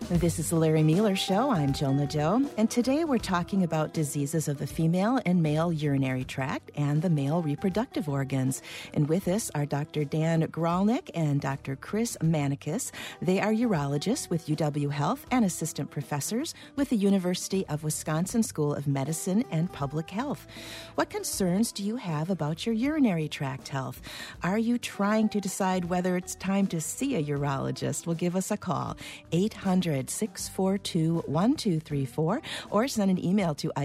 This is the Larry Mueller Show. I'm Jonah Joe, and today we're talking about diseases of the female and male urinary tract and the male reproductive organs. And with us are Dr. Dan Gralnick and Dr. Chris Manikis. They are urologists with UW Health and assistant professors with the University of Wisconsin School of Medicine and Public Health. What concerns do you have about your urinary tract health? Are you trying to decide whether it's time to see a urologist? Well, give us a call, 800-642-1234, or send an email to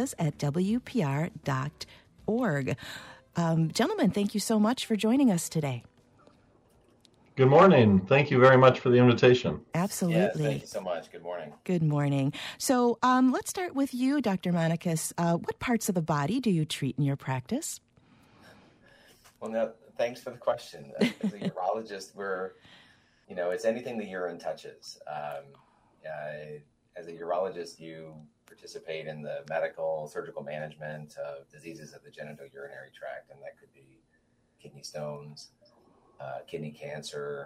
ideas@wpr.org. Gentlemen, thank you so much for joining us today. Good morning. Thank you very much for the invitation. Absolutely. Yes, thank you so much. Good morning. Good morning. So let's start with you, Dr. Manikis. What parts of the body do you treat in your practice? Well, no, thanks for the question. As a urologist, it's anything the urine touches. As a urologist, you participate in the medical, surgical management of diseases of the genitourinary tract, and that could be kidney stones, kidney cancer,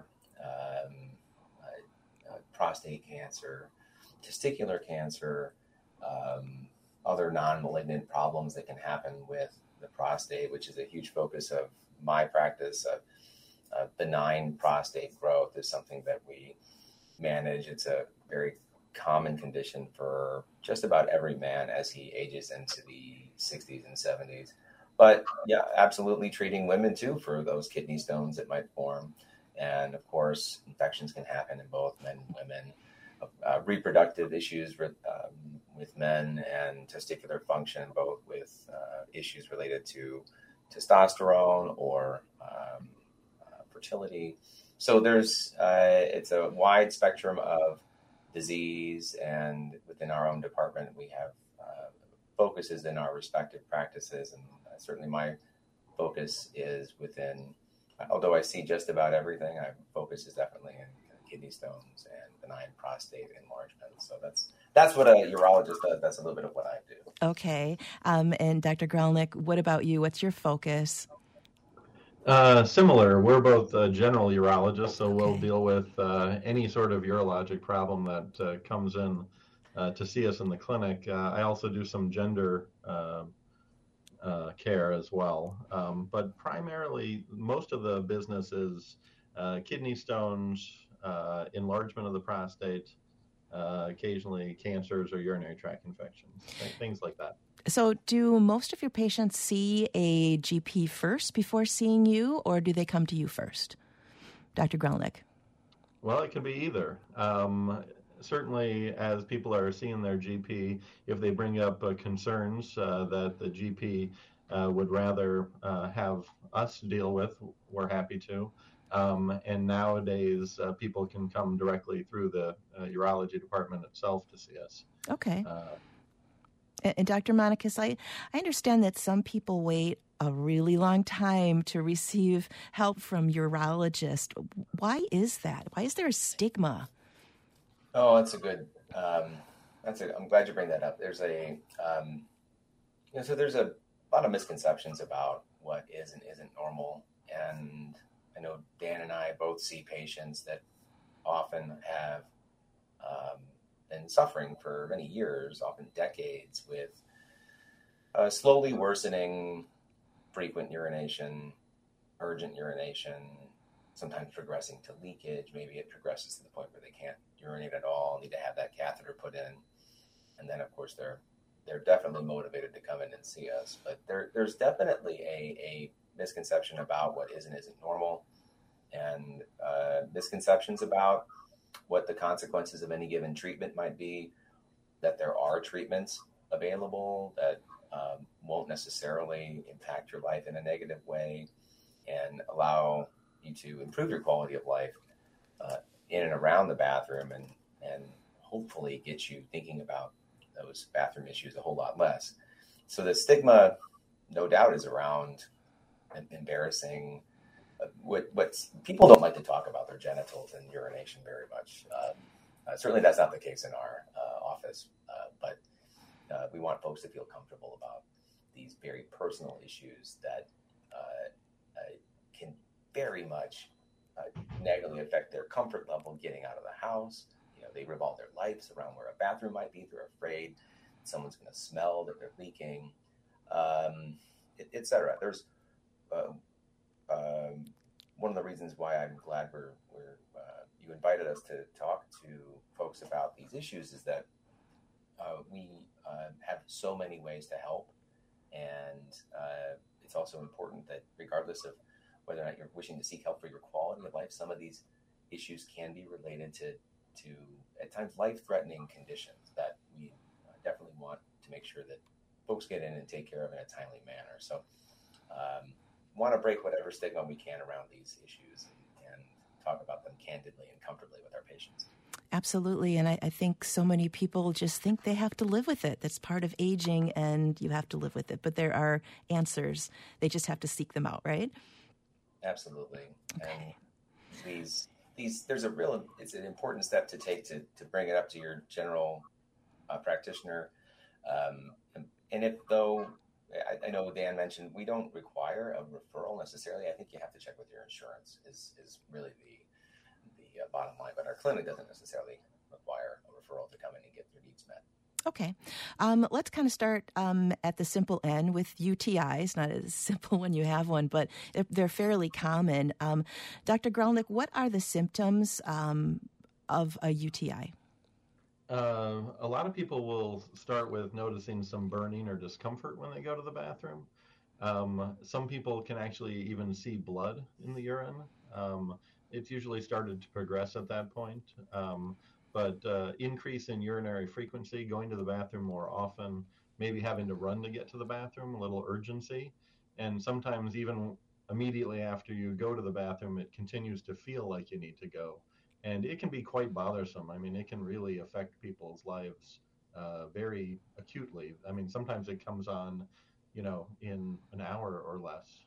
prostate cancer, testicular cancer, other non-malignant problems that can happen with the prostate, which is a huge focus of my practice. Benign prostate growth is something that we manage. It's a very common condition for just about every man as he ages into the 60s and 70s. But yeah, absolutely treating women too for those kidney stones that might form. And of course, infections can happen in both men and women. Reproductive issues with men and testicular function, both with issues related to testosterone or fertility. So it's a wide spectrum of disease, and within our own department, we have focuses in our respective practices, and certainly my focus is within, although I see just about everything, my focus is definitely in kidney stones and benign prostate enlargement. So that's what a urologist does. That's a little bit of what I do. Okay. And Dr. Gralnick, what about you? What's your focus? Similar. We're both general urologists, so Okay. We'll deal with any sort of urologic problem that comes in to see us in the clinic. I also do some gender care as well. But primarily, most of the business is kidney stones, enlargement of the prostate, occasionally cancers or urinary tract infections, things like that. So do most of your patients see a GP first before seeing you, or do they come to you first? Dr. Gralnick. Well, it can be either. Certainly, as people are seeing their GP, if they bring up concerns that the GP would rather have us deal with, we're happy to. And nowadays, people can come directly through the urology department itself to see us. Okay. And Dr. Manikis, I understand that some people wait a really long time to receive help from urologists. Why is that? Why is there a stigma? Oh, that's a good. I'm glad you bring that up. There's there's a lot of misconceptions about what is and isn't normal, and I know Dan and I both see patients that often have been suffering for many years, often decades, with slowly worsening frequent urination, urgent urination, sometimes progressing to leakage. Maybe it progresses to the point where they can't urinate at all, need to have that catheter put in. And then, of course, they're definitely motivated to come in and see us. But there's definitely a misconception about what is and isn't normal, and misconceptions about what the consequences of any given treatment might be, that there are treatments available that won't necessarily impact your life in a negative way and allow you to improve your quality of life in and around the bathroom, and hopefully get you thinking about those bathroom issues a whole lot less. So the stigma, no doubt, is around embarrassing. What people don't like to talk about their genitals and urination very much. Certainly that's not the case in our office, but we want folks to feel comfortable about these very personal issues that can very much negatively affect their comfort level getting out of the house, they revolve their lives around where a bathroom might be. They're afraid someone's going to smell that they're leaking, et cetera. There's one of the reasons why I'm glad you invited us to talk to folks about these issues is that we have so many ways to help, and it's also important that regardless of whether or not you're wishing to seek help for your quality of life, some of these issues can be related to at times life-threatening conditions that we definitely want to make sure that folks get in and take care of in a timely manner. So want to break whatever stigma we can around these issues and talk about them candidly and comfortably with our patients. Absolutely. And I think so many people just think they have to live with it. That's part of aging and you have to live with it. But there are answers. They just have to seek them out, right? Absolutely. Okay. And it's an important step to take to bring it up to your general practitioner. And if though, I know Dan mentioned we don't require a referral necessarily. I think you have to check with your insurance is really the bottom line. But our clinic doesn't necessarily require a referral to come in and get their needs met. Okay. Let's kind of start at the simple end with UTIs, not as simple when you have one, but they're fairly common. Dr. Gralnick, what are the symptoms of a UTI? A lot of people will start with noticing some burning or discomfort when they go to the bathroom. Some people can actually even see blood in the urine. It's usually started to progress at that point. But increase in urinary frequency, going to the bathroom more often, maybe having to run to get to the bathroom, a little urgency. And sometimes even immediately after you go to the bathroom, it continues to feel like you need to go. And it can be quite bothersome. I mean, it can really affect people's lives very acutely. I mean, sometimes it comes on, in an hour or less.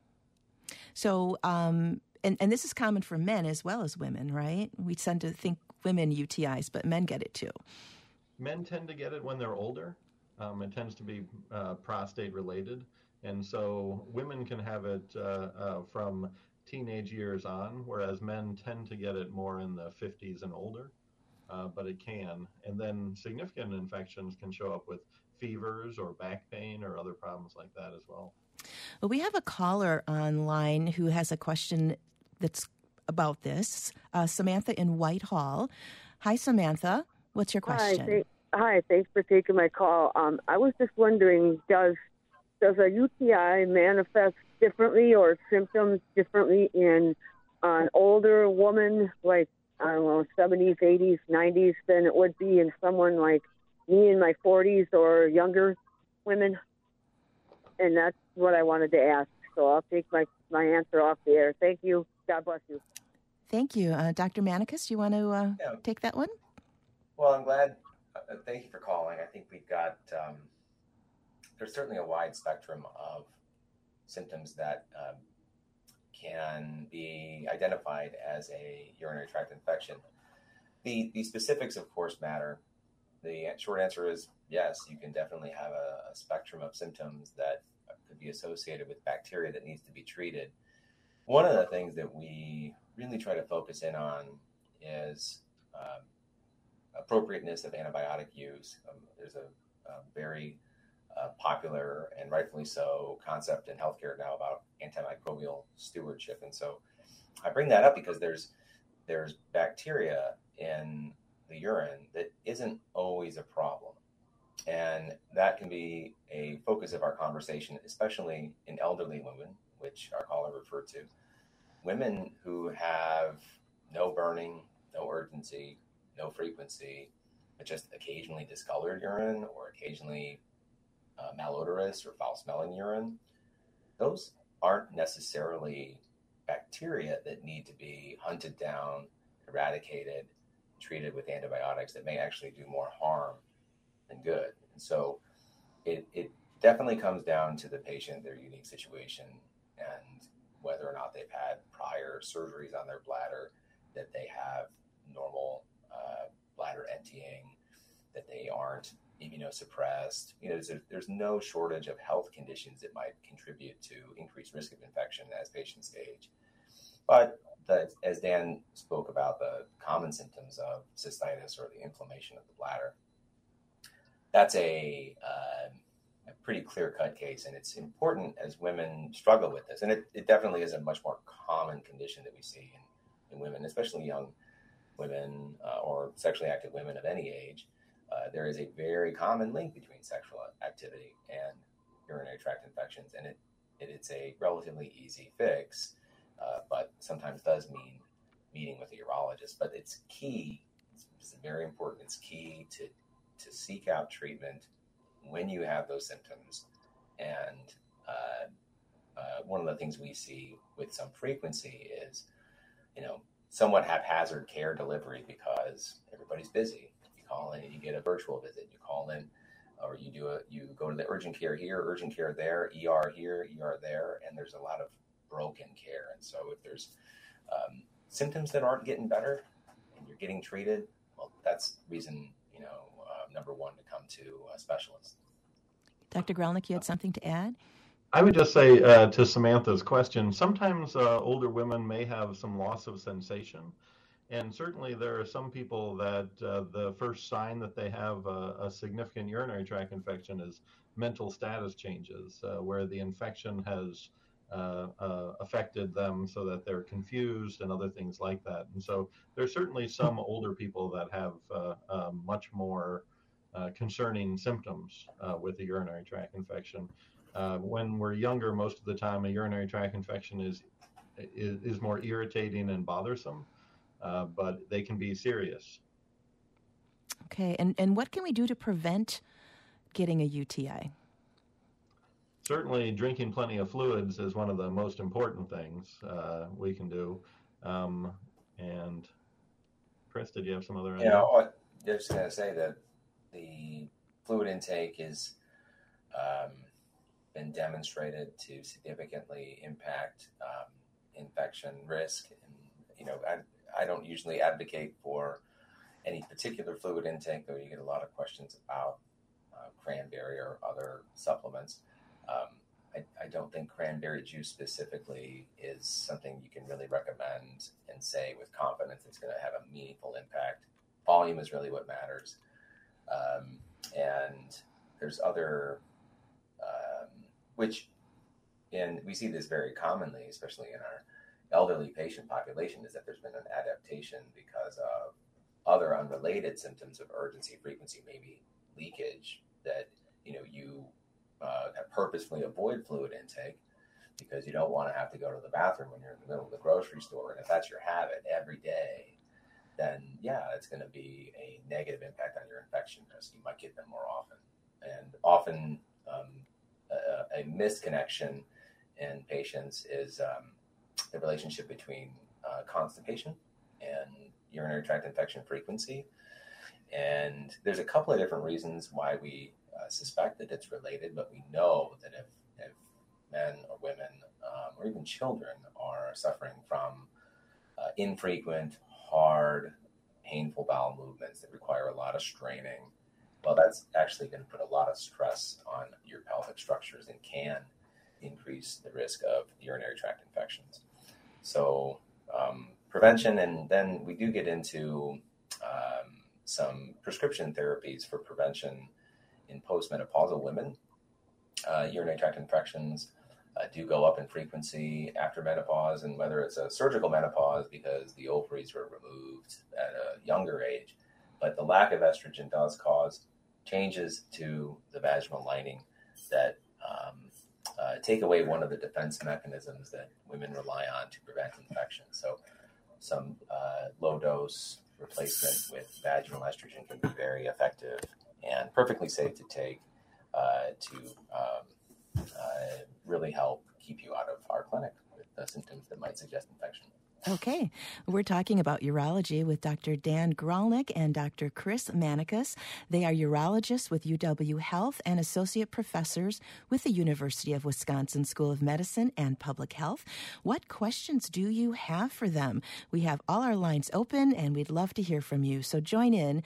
So, and this is common for men as well as women, right? We tend to think women UTIs, but men get it too. Men tend to get it when they're older. It tends to be prostate related. And so women can have it from teenage years on, whereas men tend to get it more in the 50s and older, but it can. And then significant infections can show up with fevers or back pain or other problems like that as well. Well, we have a caller online who has a question that's about this. Samantha in Whitehall. Hi, Samantha. What's your question? Hi, thanks for taking my call. I was just wondering, does a UTI manifest differently or symptoms differently in an older woman, like, I don't know, 70s, 80s, 90s, than it would be in someone like me in my 40s or younger women? And that's what I wanted to ask. So I'll take my answer off the air. Thank you. God bless you. Thank you. Dr. Manicus, you want to take that one? Well, I'm glad. Thank you for calling. I think we've got, there's certainly a wide spectrum of symptoms that can be identified as a urinary tract infection. The specifics, of course, matter. The short answer is yes, you can definitely have a spectrum of symptoms that could be associated with bacteria that needs to be treated. One of the things that we really try to focus in on is appropriateness of antibiotic use. There's a very popular and rightfully so concept in healthcare now about antimicrobial stewardship. And so I bring that up because there's bacteria in the urine that isn't always a problem. And that can be a focus of our conversation, especially in elderly women, which our caller referred to. Women who have no burning, no urgency, no frequency, but just occasionally discolored urine or occasionally malodorous or foul-smelling urine, those aren't necessarily bacteria that need to be hunted down, eradicated, treated with antibiotics that may actually do more harm than good. And so it definitely comes down to the patient, their unique situation, and whether or not they've had prior surgeries on their bladder, that they have normal bladder emptying, that they aren't immunosuppressed. There's no shortage of health conditions that might contribute to increased risk of infection as patients age. But as Dan spoke about, the common symptoms of cystitis or the inflammation of the bladder, that's a pretty clear-cut case, and it's important as women struggle with this. And it definitely is a much more common condition that we see in women, especially young women or sexually active women of any age. There is a very common link between sexual activity and urinary tract infections, and it's a relatively easy fix, but sometimes does mean meeting with a urologist. But it's key, it's very important, it's key to seek out treatment when you have those symptoms. And one of the things we see with some frequency is, somewhat haphazard care delivery because everybody's busy. You call in and you get a virtual visit. You call in, or you go to the urgent care here, urgent care there, ER here, ER there, and there's a lot of broken care. And so if there's symptoms that aren't getting better and you're getting treated, well, that's reason, number one to come to a specialist. Dr. Gralnick, you had something to add? I would just say to Samantha's question, sometimes older women may have some loss of sensation. And certainly there are some people that the first sign that they have a significant urinary tract infection is mental status changes, where the infection has affected them so that they're confused and other things like that. And so there's certainly some older people that have much more concerning symptoms with a urinary tract infection. When we're younger, most of the time, a urinary tract infection is more irritating and bothersome, but they can be serious. Okay, and what can we do to prevent getting a UTI? Certainly, drinking plenty of fluids is one of the most important things we can do. And Chris, did you have some other ideas? I was just going to say that the fluid intake is been demonstrated to significantly impact infection risk. And, I don't usually advocate for any particular fluid intake, though you get a lot of questions about cranberry or other supplements. I don't think cranberry juice specifically is something you can really recommend and say with confidence it's going to have a meaningful impact. Volume is really what matters. And there's other, and we see this very commonly, especially in our elderly patient population, is that there's been an adaptation because of other unrelated symptoms of urgency, frequency, maybe leakage, that, you purposefully avoid fluid intake because you don't want to have to go to the bathroom when you're in the middle of the grocery store. And if that's your habit every day, then it's going to be a negative impact on your infection risk. You might get them more often. And often a misconnection in patients is the relationship between constipation and urinary tract infection frequency. And there's a couple of different reasons why we suspect that it's related, but we know that if men or women or even children are suffering from infrequent, hard, painful bowel movements that require a lot of straining, well, that's actually going to put a lot of stress on your pelvic structures and can increase the risk of urinary tract infections. So prevention, and then we do get into some prescription therapies for prevention in postmenopausal women. Urinary tract infections do go up in frequency after menopause, and whether it's a surgical menopause because the ovaries were removed at a younger age, but the lack of estrogen does cause changes to the vaginal lining that take away one of the defense mechanisms that women rely on to prevent infection. So some low dose replacement with vaginal estrogen can be very effective and perfectly safe to take to really help keep you out of our clinic with the symptoms that might suggest infection. Okay, we're talking about urology with Dr. Dan Gralnick and Dr. Chris Manikas. They are urologists with UW Health and associate professors with the University of Wisconsin School of Medicine and Public Health. What questions do you have for them? We have all our lines open, and we'd love to hear from you. So join in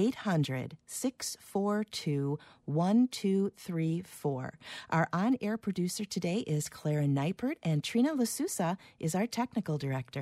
800-642-1234. Our on-air producer today is Clara Neipert, and Trina LaSousa is our technical director.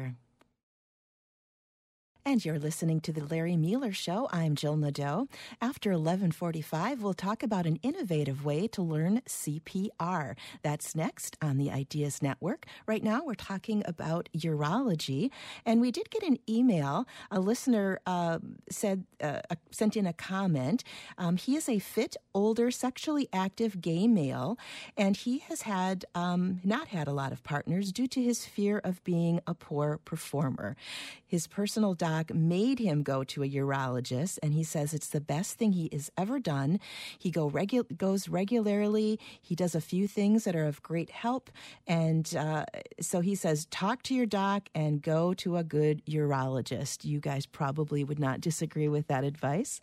And you're listening to The Larry Mueller Show. I'm Jill Nadeau. After 11:45, we'll talk about an innovative way to learn CPR. That's next on the Ideas Network. Right now, we're talking about urology. And we did get an email. A listener sent in a comment. He is a fit, older, sexually active gay male, and he has not had a lot of partners due to his fear of being a poor performer. His personal doc made him go to a urologist, and he says it's the best thing he has ever done. He goes regularly. He does a few things that are of great help, and so he says, talk to your doc and go to a good urologist. You guys probably would not disagree with that advice.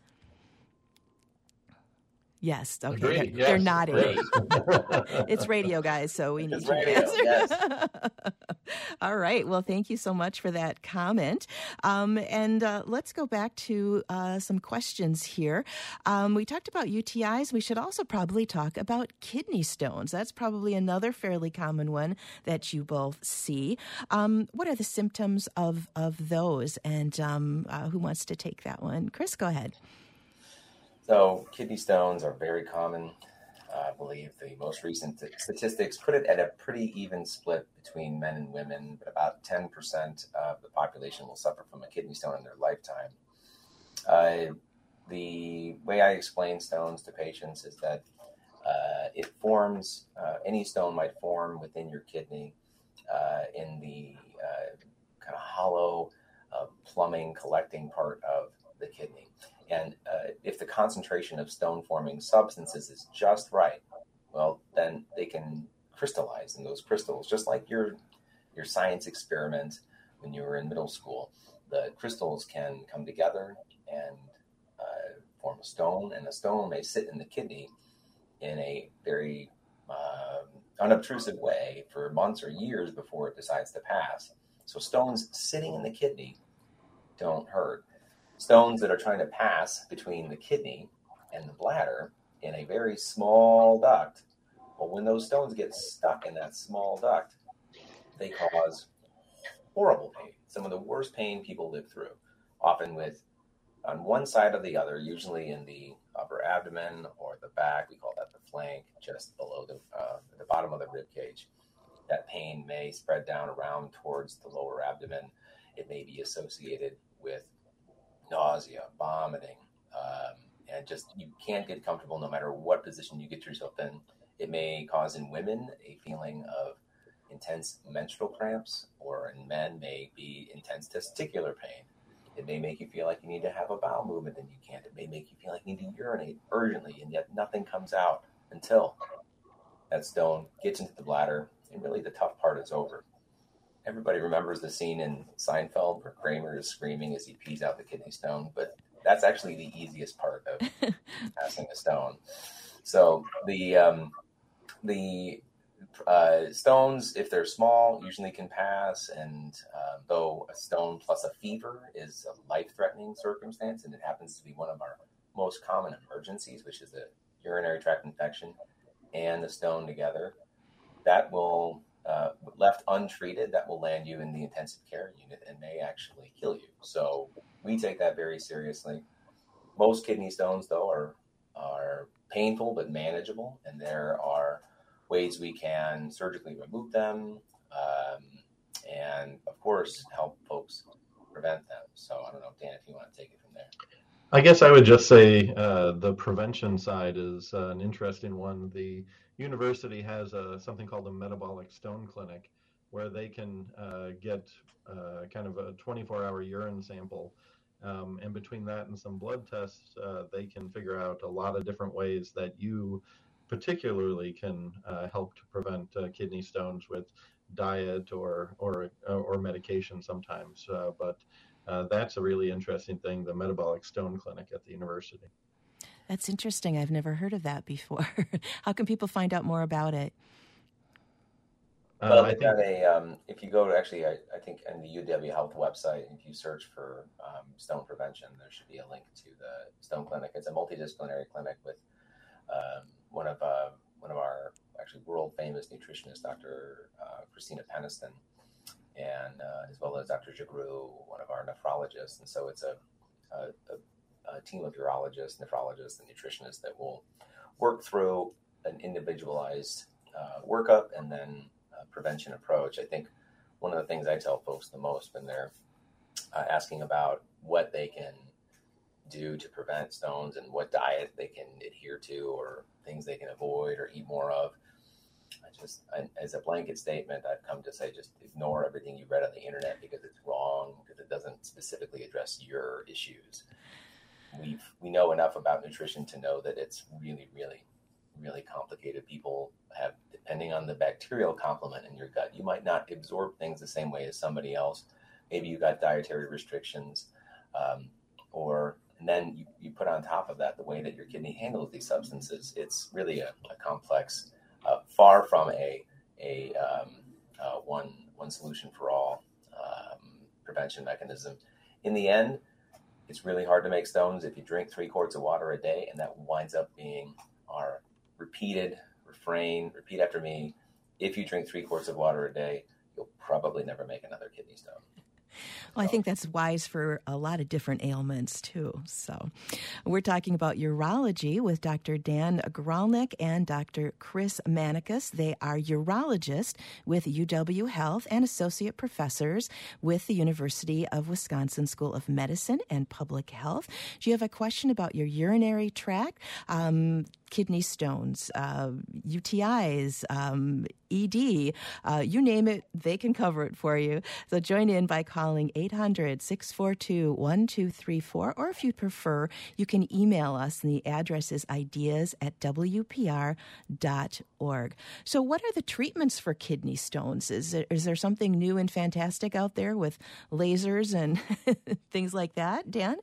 Yes. Okay. They're nodding. It's radio, guys, so we need to answer. Yes. All right. Well, thank you so much for that comment. And let's go back to some questions here. We talked about UTIs. We should also probably talk about kidney stones. That's probably another fairly common one that you both see. What are the symptoms of those? And who wants to take that one? Chris, go ahead. So kidney stones are very common. I believe the most recent statistics put it at a pretty even split between men and women, but about 10% of the population will suffer from a kidney stone in their lifetime. The way I explain stones to patients is that it forms, any stone might form within your kidney in the kind of hollow plumbing collecting part of the kidney. And if the concentration of stone-forming substances is just right, well, then they can crystallize in those crystals, just like your science experiment when you were in middle school. The crystals can come together and form a stone, and a stone may sit in the kidney in a very unobtrusive way for months or years before it decides to pass. So stones sitting in the kidney don't hurt. Stones that are trying to pass between the kidney and the bladder in a very small duct, well, when those stones get stuck in that small duct, they cause horrible pain, some of the worst pain people live through, often with on one side or the other, usually in the upper abdomen or the back. We call that the flank, just below the bottom of the rib cage. That pain may spread down around towards the lower abdomen. It may be associated with nausea, vomiting, and just you can't get comfortable no matter what position you get yourself in. It may cause in women a feeling of intense menstrual cramps, or in men may be intense testicular pain. It may make you feel like you need to have a bowel movement and you can't. It may make you feel like you need to urinate urgently, and yet nothing comes out until that stone gets into the bladder, and really the tough part is over. Everybody remembers the scene in Seinfeld where Kramer is screaming as he pees out the kidney stone, but that's actually the easiest part of passing a stone. So the stones, if they're small, usually can pass, and though a stone plus a fever is a life-threatening circumstance, and it happens to be one of our most common emergencies, which is a urinary tract infection and the stone together, that will left untreated, that will land you in the intensive care unit and may actually kill you. So we take that very seriously. Most kidney stones, though, are painful but manageable, and there are ways we can surgically remove them and, of course, help folks prevent them. So I don't know, Dan, if you want to take it from there. I guess I would just say the prevention side is an interesting one. The university has something called a metabolic stone clinic, where they can get kind of a 24-hour urine sample. And between that and some blood tests, they can figure out a lot of different ways that you particularly can help to prevent kidney stones with diet or medication sometimes. But that's a really interesting thing, the metabolic stone clinic at the university. That's interesting. I've never heard of that before. How can people find out more about it? Well, if you go to I think on the UW Health website, if you search for stone prevention, there should be a link to the stone clinic. It's a multidisciplinary clinic with one of our actually world famous nutritionists, Dr. Christina Peniston, and as well as Dr. Jagru, one of our nephrologists. And so it's a team of urologists, nephrologists, and nutritionists that will work through an individualized workup and then prevention approach. I think one of the things I tell folks the most when they're asking about what they can do to prevent stones and what diet they can adhere to or things they can avoid or eat more of, as a blanket statement, I've come to say just ignore everything you read on the internet because it's wrong, because it doesn't specifically address your issues. We know enough about nutrition to know that it's really, really, really complicated. People have, depending on the bacterial complement in your gut, you might not absorb things the same way as somebody else. Maybe you got dietary restrictions, and then you put on top of that the way that your kidney handles these substances. It's really a complex, far from a one solution for all prevention mechanism. In the end, it's really hard to make stones if you drink 3 quarts of water a day, and that winds up being our repeat after me. If you drink 3 quarts of water a day, you'll probably never make another kidney stone. Well, I think that's wise for a lot of different ailments, too. So we're talking about urology with Dr. Dan Gralnick and Dr. Chris Manicus. They are urologists with UW Health and associate professors with the University of Wisconsin School of Medicine and Public Health. Do you have a question about your urinary tract? Kidney stones, UTIs, ED, you name it, they can cover it for you. So join in by calling 800-642-1234, or if you prefer, you can email us, and the address is ideas@wpr.org. So what are the treatments for kidney stones? Is there something new and fantastic out there with lasers and things like that, Dan?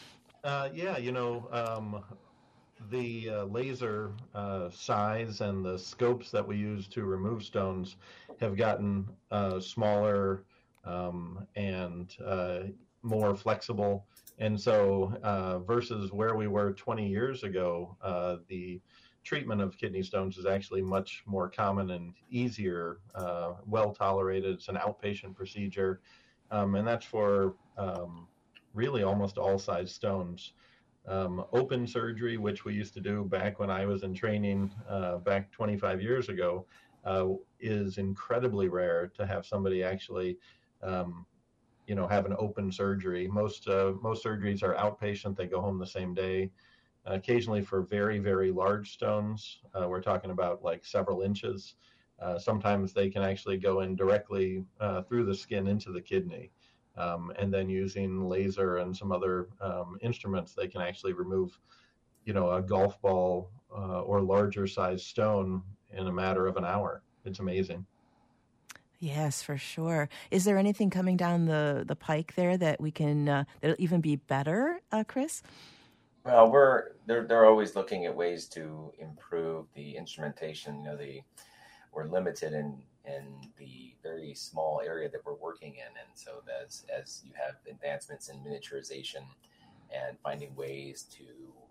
The laser size and the scopes that we use to remove stones have gotten smaller and more flexible. And so versus where we were 20 years ago, the treatment of kidney stones is actually much more common and easier, well tolerated. It's an outpatient procedure, and that's for really almost all size stones. Open surgery, which we used to do back when I was in training back 25 years ago, is incredibly rare to have somebody actually, have an open surgery. Most surgeries are outpatient. They go home the same day. Occasionally for very, very large stones, we're talking about like several inches. Sometimes they can actually go in directly through the skin into the kidney. And then using laser and some other instruments, they can actually remove, a golf ball or larger size stone in a matter of an hour. It's amazing. Yes, for sure. Is there anything coming down the pike there that we can that'll even be better, Chris? Well, they're always looking at ways to improve the instrumentation. We're limited in the very small area that we're working in, and so as you have advancements in miniaturization and finding ways to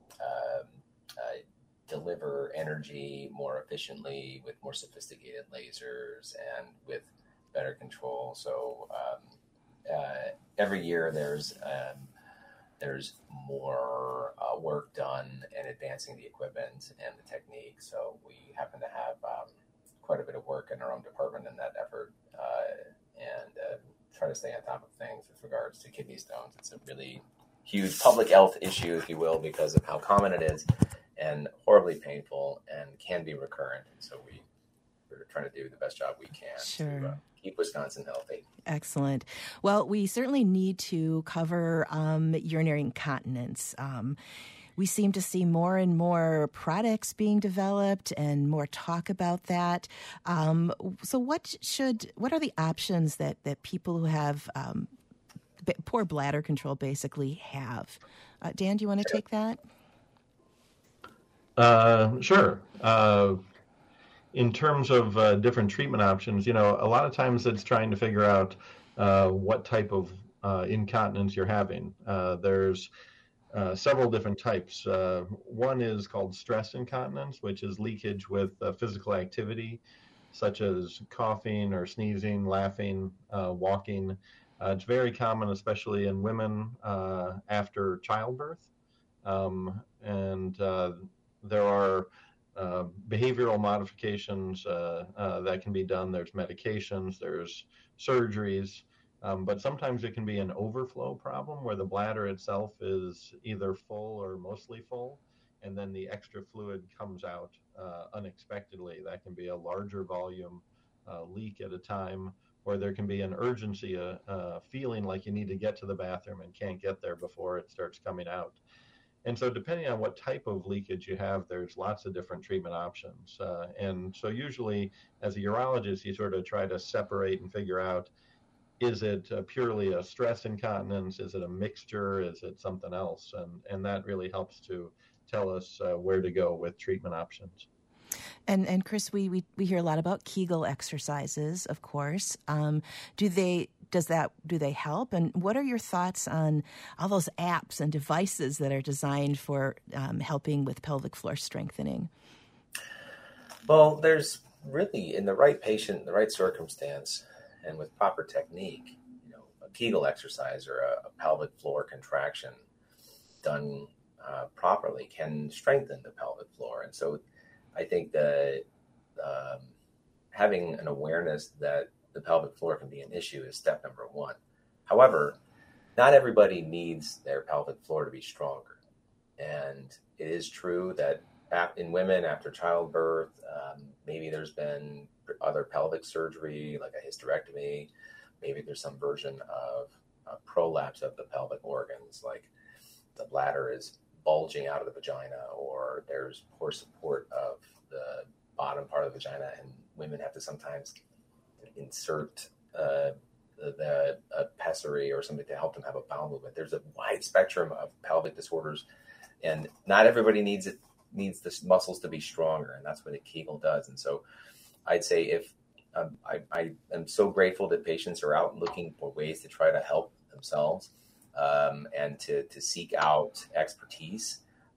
deliver energy more efficiently with more sophisticated lasers and with better control. So every year there's more work done in advancing the equipment and the technique. So we happen to have quite a bit of work in our own department in that effort, and try to stay on top of things with regards to kidney stones. It's a really huge public health issue, if you will, because of how common it is and horribly painful and can be recurrent. And so we're trying to do the best job we can to keep Wisconsin healthy. Excellent. Well, we certainly need to cover urinary incontinence. we seem to see more and more products being developed and more talk about that. So what are the options that people who have poor bladder control basically have? Dan, do you want to take that? Sure. In terms of different treatment options, a lot of times it's trying to figure out what type of incontinence you're having. There's several different types. One is called stress incontinence, which is leakage with physical activity, such as coughing or sneezing, laughing, walking. It's very common, especially in women after childbirth. And there are behavioral modifications that can be done. There's medications, there's surgeries, but sometimes it can be an overflow problem where the bladder itself is either full or mostly full, and then the extra fluid comes out unexpectedly. That can be a larger volume leak at a time, or there can be an urgency, feeling like you need to get to the bathroom and can't get there before it starts coming out. And so depending on what type of leakage you have, there's lots of different treatment options. And so usually as a urologist, you sort of try to separate and figure out, is it purely a stress incontinence? Is it a mixture? Is it something else? And that really helps to tell us where to go with treatment options. And Chris, we hear a lot about Kegel exercises, of course. Do they help? And what are your thoughts on all those apps and devices that are designed for helping with pelvic floor strengthening? Well, there's really, in the right patient, in the right circumstance, and with proper technique, a Kegel exercise or a pelvic floor contraction done properly can strengthen the pelvic floor. And so I think that having an awareness that the pelvic floor can be an issue is step number one. However, not everybody needs their pelvic floor to be stronger. And it is true that in women after childbirth, maybe there's been other pelvic surgery, like a hysterectomy. Maybe there's some version of a prolapse of the pelvic organs, like the bladder is bulging out of the vagina, or there's poor support of the bottom part of the vagina, and women have to sometimes insert the pessary or something to help them have a bowel movement. There's a wide spectrum of pelvic disorders, and not everybody needs the muscles to be stronger, and that's what a Kegel does. And so I'd say if I am so grateful that patients are out looking for ways to try to help themselves and to seek out expertise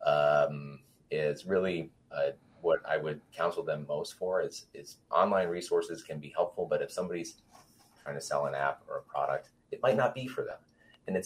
is really what I would counsel them most for. Is online resources can be helpful, but if somebody's trying to sell an app or a product, it might not be for them. And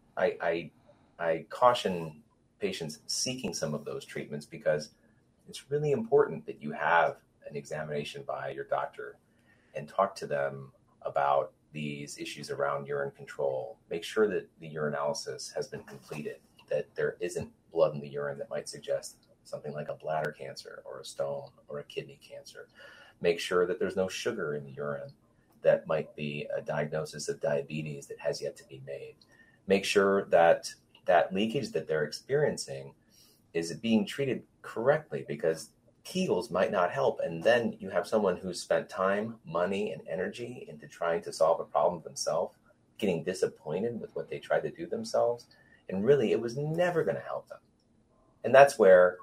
I caution patients seeking some of those treatments because it's really important that you have an examination by your doctor and talk to them about these issues around urine control. Make sure that the urinalysis has been completed, that there isn't blood in the urine that might suggest something like a bladder cancer or a stone or a kidney cancer. Make sure that there's no sugar in the urine that might be a diagnosis of diabetes that has yet to be made. Make sure that that leakage that they're experiencing is being treated correctly, because Kegels might not help. And then you have someone who's spent time, money, and energy into trying to solve a problem themselves, getting disappointed with what they tried to do themselves. And really, it was never going to help them. And that's where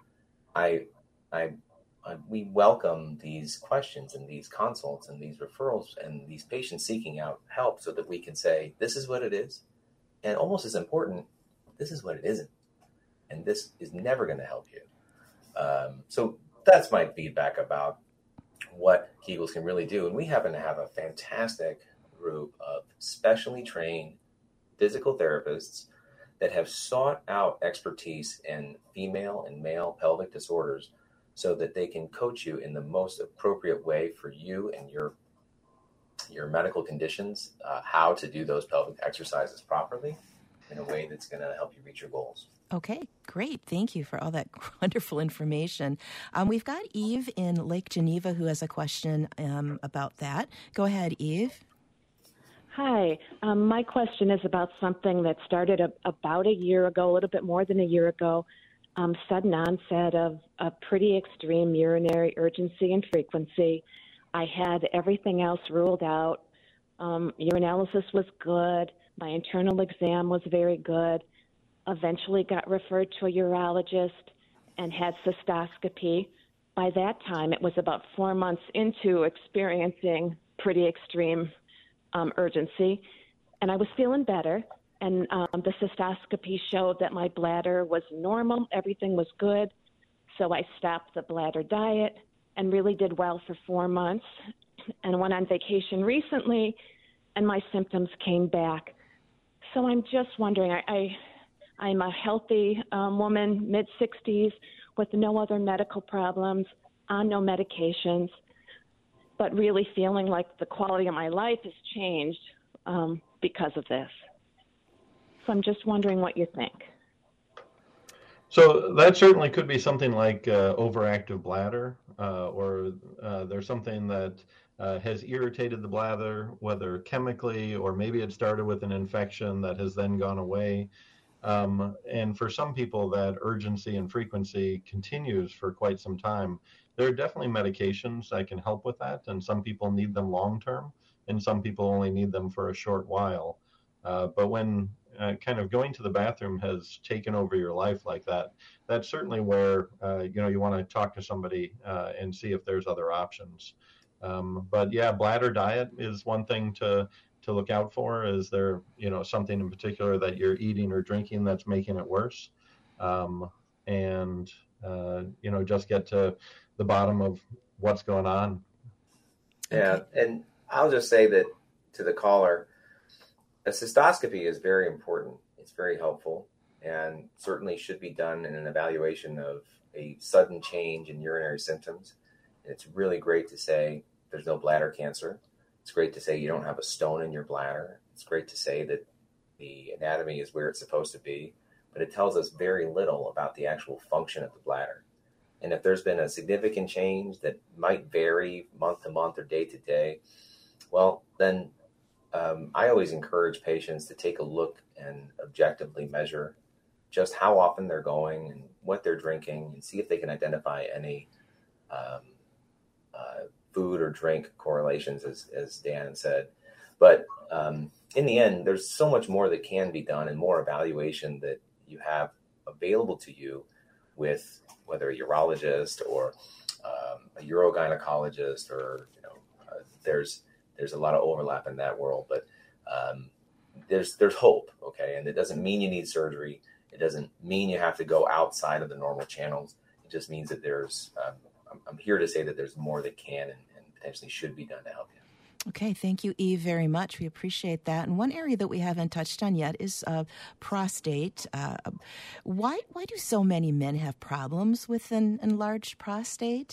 we welcome these questions and these consults and these referrals and these patients seeking out help so that we can say, this is what it is. And almost as important, this is what it isn't. And this is never going to help you. So that's my feedback about what Kegels can really do. And we happen to have a fantastic group of specially trained physical therapists that have sought out expertise in female and male pelvic disorders so that they can coach you in the most appropriate way for you and your medical conditions, how to do those pelvic exercises properly in a way that's going to help you reach your goals. Okay, great. Thank you for all that wonderful information. We've got Eve in Lake Geneva who has a question about that. Go ahead, Eve. Hi. My question is about something that started about a year ago, a little bit more than a year ago. sudden onset of a pretty extreme urinary urgency and frequency. I had everything else ruled out. Urinalysis was good. My internal exam was very good. Eventually got referred to a urologist and had cystoscopy. By that time, it was about 4 months into experiencing pretty extreme urgency, and I was feeling better. And the cystoscopy showed that my bladder was normal. Everything was good. So I stopped the bladder diet and really did well for 4 months, and went on vacation recently, and my symptoms came back. So I'm just wondering, I'm a healthy woman, mid-60s, with no other medical problems, on no medications, but really feeling like the quality of my life has changed because of this. So I'm just wondering what you think. So that certainly could be something like overactive bladder, or there's something that has irritated the bladder, whether chemically or maybe it started with an infection that has then gone away. And for some people, that urgency and frequency continues for quite some time. There are definitely medications that can help with that, and some people need them long term, and some people only need them for a short while. But when kind of going to the bathroom has taken over your life like that, that's certainly where you want to talk to somebody and see if there's other options. But yeah, bladder diet is one thing to look out for. Is there something in particular that you're eating or drinking that's making it worse? And just get to the bottom of what's going on. Yeah, and I'll just say that to the caller, a cystoscopy is very important. It's very helpful and certainly should be done in an evaluation of a sudden change in urinary symptoms. And it's really great to say there's no bladder cancer. It's great to say you don't have a stone in your bladder. It's great to say that the anatomy is where it's supposed to be, but it tells us very little about the actual function of the bladder. And if there's been a significant change that might vary month to month or day to day, well, then I always encourage patients to take a look and objectively measure just how often they're going and what they're drinking, and see if they can identify any food or drink correlations, as Dan said. But in the end, there's so much more that can be done, and more evaluation that you have available to you with whether a urologist or a urogynecologist, or there's a lot of overlap in that world, but there's hope, okay? And it doesn't mean you need surgery. It doesn't mean you have to go outside of the normal channels. It just means that there's, I'm here to say that there's more that can and potentially should be done to help you. Okay, thank you, Eve, very much. We appreciate that. And one area that we haven't touched on yet is prostate. Why do so many men have problems with an enlarged prostate?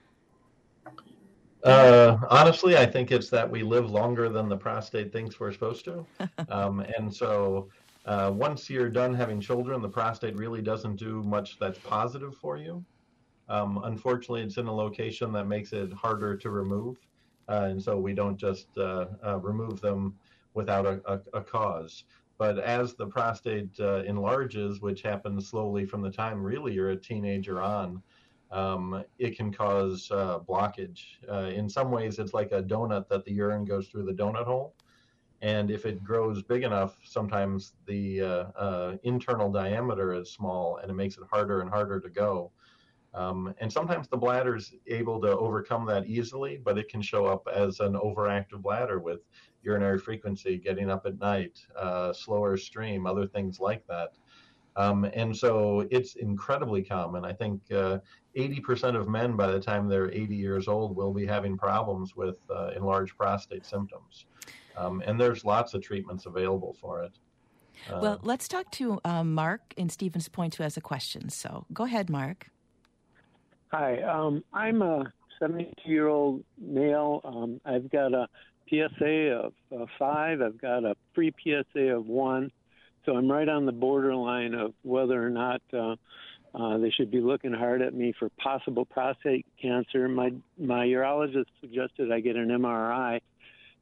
Honestly, I think it's that we live longer than the prostate thinks we're supposed to. And so once you're done having children, the prostate really doesn't do much that's positive for you. Unfortunately, it's in a location that makes it harder to remove. And so we don't just remove them without a cause. But as the prostate enlarges, which happens slowly from the time really you're a teenager on, it can cause blockage. In some ways, it's like a donut that the urine goes through the donut hole. And if it grows big enough, sometimes the internal diameter is small, and it makes it harder and harder to go. And sometimes the bladder is able to overcome that easily, but it can show up as an overactive bladder with urinary frequency, getting up at night, slower stream, other things like that. And so it's incredibly common. I think 80% of men by the time they're 80 years old will be having problems with enlarged prostate symptoms. And there's lots of treatments available for it. Well, let's talk to Mark in Stevens Point, who has a question. So go ahead, Mark. Hi, I'm a 72-year-old male. I've got a PSA of 5. I've got a pre-PSA of 1. So I'm right on the borderline of whether or not they should be looking hard at me for possible prostate cancer. My urologist suggested I get an MRI,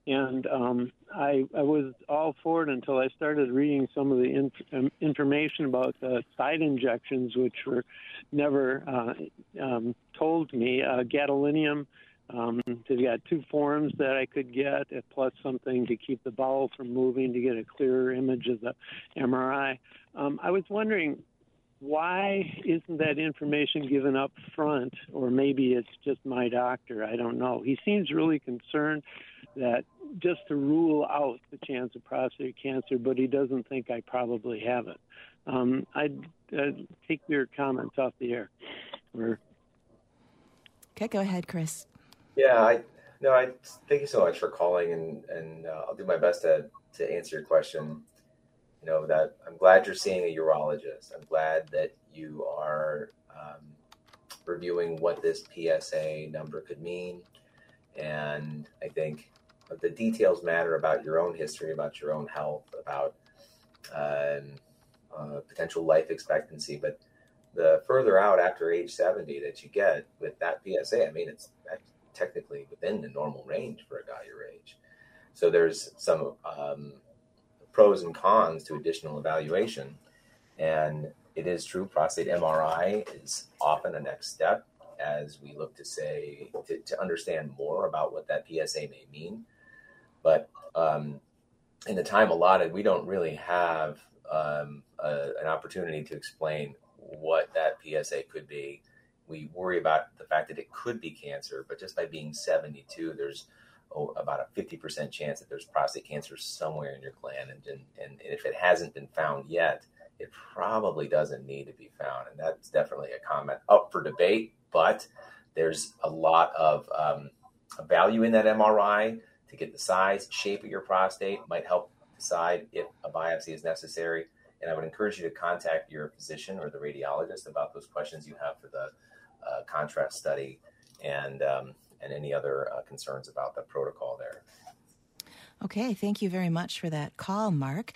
And I was all for it until I started reading some of the information about the side injections, which were never told to me. Gadolinium, they've got 2 forms that I could get, plus something to keep the bowel from moving to get a clearer image of the MRI. I was wondering, why isn't that information given up front? Or maybe it's just my doctor, I don't know. He seems really concerned that just to rule out the chance of prostate cancer, but he doesn't think I probably have it. I'd take your comments off the air. Okay, go ahead, Chris. Yeah, I thank you so much for calling, and I'll do my best to answer your question. You know, that I'm glad you're seeing a urologist. I'm glad that you are reviewing what this PSA number could mean. And I think the details matter about your own history, about your own health, about potential life expectancy. But the further out after age 70 that you get with that PSA, I mean, it's technically within the normal range for a guy your age. So there's some pros and cons to additional evaluation. And it is true, prostate MRI is often a next step as we look to understand more about what that PSA may mean. But in the time allotted, we don't really have an opportunity to explain what that PSA could be. We worry about the fact that it could be cancer, but just by being 72, there's about a 50% chance that there's prostate cancer somewhere in your gland. And if it hasn't been found yet, it probably doesn't need to be found. And that's definitely a comment up for debate, but there's a lot of value in that MRI to get the size, shape of your prostate, might help decide if a biopsy is necessary. And I would encourage you to contact your physician or the radiologist about those questions you have for the contrast study and any other concerns about the protocol there. Okay, thank you very much for that call, Mark.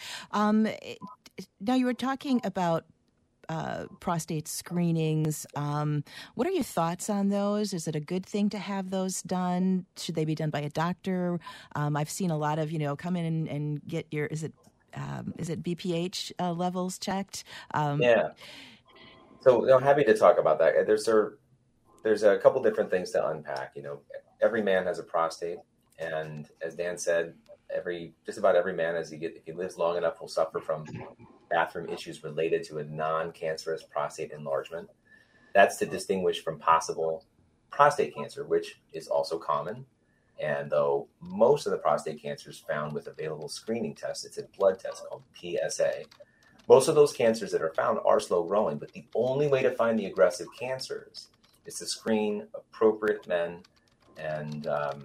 Now, you were talking about prostate screenings. What are your thoughts on those? Is it a good thing to have those done? Should they be done by a doctor? I've seen a lot of, come in and get your, is it BPH levels checked? Yeah. So happy to talk about that. There's a couple different things to unpack. Every man has a prostate, and as Dan said, just about every man, if he lives long enough, will suffer from bathroom issues related to a non-cancerous prostate enlargement. That's to distinguish from possible prostate cancer, which is also common. And though most of the prostate cancer is found with available screening tests, it's a blood test called PSA. Most of those cancers that are found are slow growing, but the only way to find the aggressive cancers is to screen appropriate men and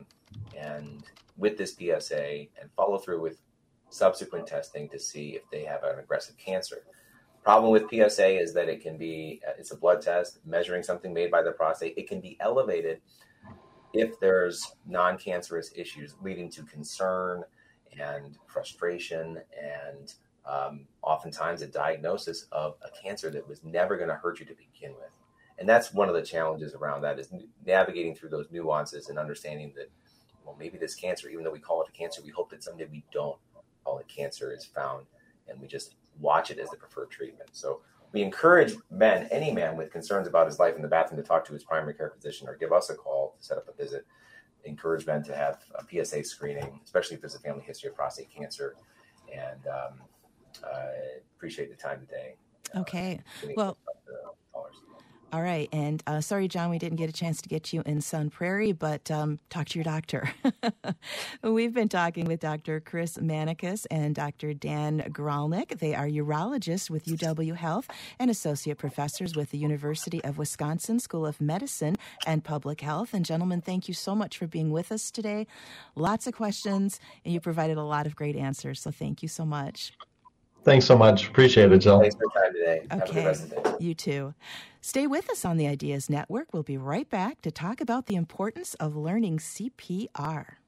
with this PSA and follow through with subsequent testing to see if they have an aggressive cancer. Problem with PSA is that it's a blood test measuring something made by the prostate. It can be elevated if there's non-cancerous issues leading to concern and frustration and oftentimes a diagnosis of a cancer that was never going to hurt you to begin with. And that's one of the challenges around that, is navigating through those nuances and understanding that, well, maybe this cancer, even though we call it a cancer, we hope that someday we don't call it cancer is found and we just watch it as the preferred treatment. So we encourage men, any man with concerns about his life in the bathroom, to talk to his primary care physician or give us a call to set up a visit. Encourage men to have a PSA screening, especially if there's a family history of prostate cancer. And appreciate the time today. Okay. Well, all right. And sorry, John, we didn't get a chance to get you in Sun Prairie, but talk to your doctor. We've been talking with Dr. Chris Manicus and Dr. Dan Gralnick. They are urologists with UW Health and associate professors with the University of Wisconsin School of Medicine and Public Health. And gentlemen, thank you so much for being with us today. Lots of questions, and you provided a lot of great answers. So thank you so much. Thanks so much. Appreciate it, Jill. Thanks for your time today. Okay. Have a good rest of the day. You too. Stay with us on the Ideas Network. We'll be right back to talk about the importance of learning CPR.